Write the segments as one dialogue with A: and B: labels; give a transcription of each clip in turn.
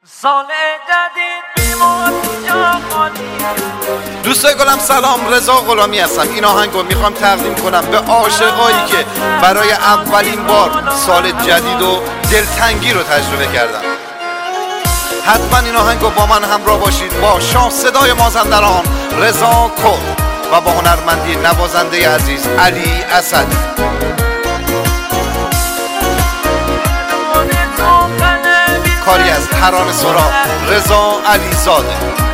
A: سال جدید بیمار جا خالی.
B: دوستای گلم سلام، رضا غلامی هستم. این آهنگو میخوام تقدیم کنم به عاشقایی که برای اولین بار سال جدید و دلتنگی رو تجربه کردن. حتما این آهنگو با من همراه باشید، با شاه صدای مازندران رضا کرد و با هنرمندی نوازنده عزیز علی اسد. کاری از ترانه سرا رضا علیزاده.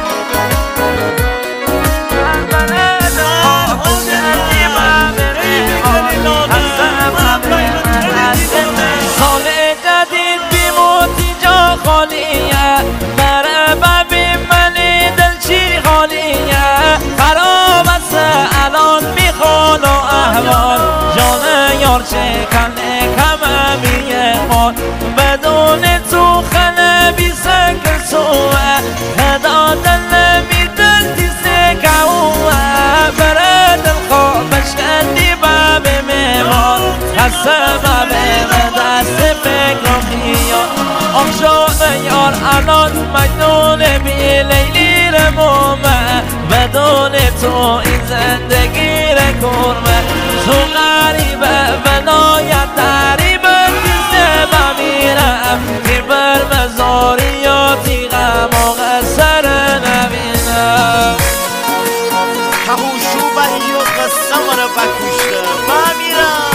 A: سال جدید بیموتی جا خالیه، بره ببین منی دل چی خالیه. خراب است الان میخوان و احوال، جان یار چه کنه کمه میه مال. بدون تو خنه بی سکر سوه، هدا دل بی دل تیسه کهوه. بره دل خوابش کندی باب میمار، خسته باب دست فکر و خیال. آخشان یار الان مجنون بی لیلی رمومه، بدون تو این زندگی رکرمه. تو غریبه ولایت دریبه تیزه بمیرم، که بر مزاریاتی غم و غسر نبینم.
C: کهوشو بهی و قصه مرا بکشته بمیرم.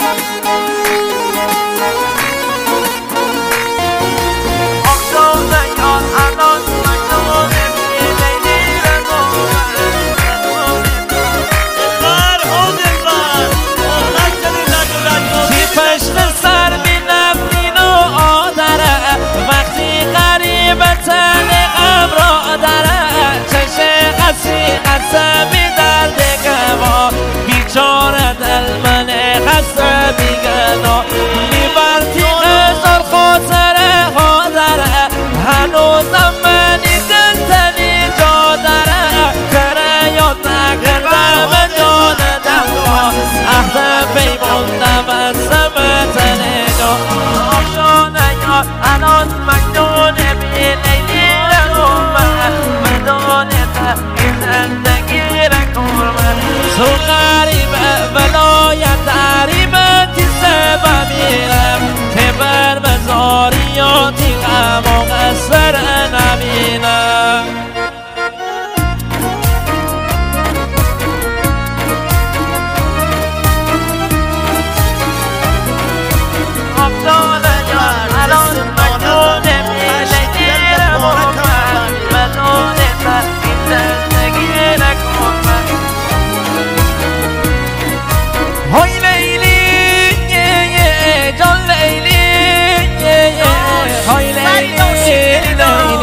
A: قسمی درد گوا بیچاره دل من خسته بیگنا. میبرتی هزار خاطره ها داره، هنوزم منی دل تنی جا داره. تره یاد نکردم جان دلها، عهد پیموندم از سمت نگاه. آشانه یار الان مجنون بی لیلی رمومه، بدانه زندگی رکرمه. تو غریبه ولایت دریبه تیزه بمیرم، که بر مزاریاتی غم و غسر نبینم. آفتانه یار الان مجنون بی لیلی رمومه، بدانه های لیلی جان لیلی، های لیلی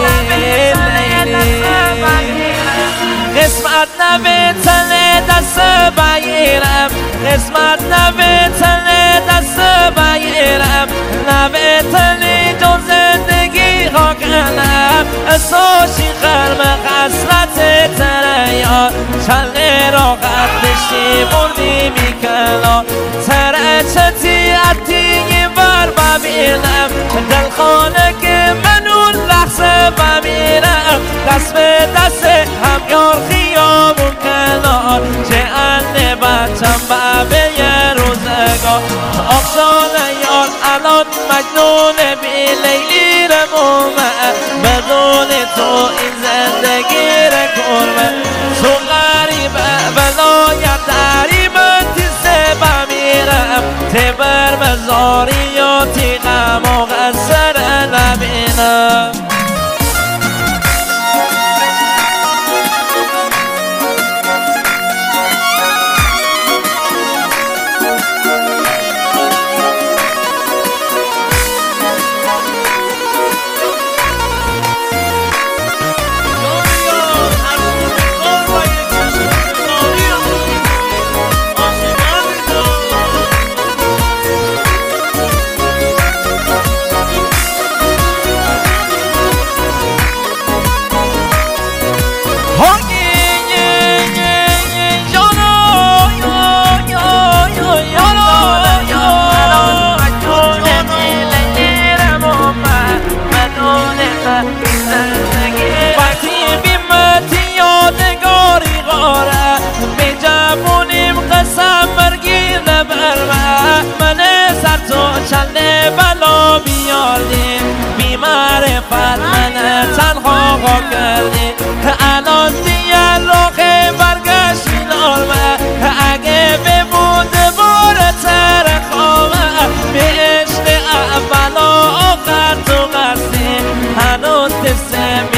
A: قسمت نبیتنه دست بگیرم، قسمت نبیتنه دست بگیرم. نبیتنی جو زندگی ها کنم، اساشی خرم خسلت تره یار. چله را قد بشی بردی میکنم، تره چتی عطی بر ببینم. دل خانه که من اون لحظه ببینم، دست به دست هم یار خیابون کنار. چه انه بچم به یه روزگار. آخشان یار الان مجنون بی لیلی رمومه، بدون تو این زندگی رکرمه. تو غریبه ولایت دریبه تیزه بمیرم، ته بر مزاریاتی غم و غسر نبینم. وقتی بیمتی یادگاری غاره به جوونیم قسم مرگیر نبرمه من سر تو چند بلا بیاردی بی معرفت من تنها کردی الان دیگه راه برگشتی نامه اگه بمود بار تر خوامه به عشق اول و آخر تو قصدی هنوز دسته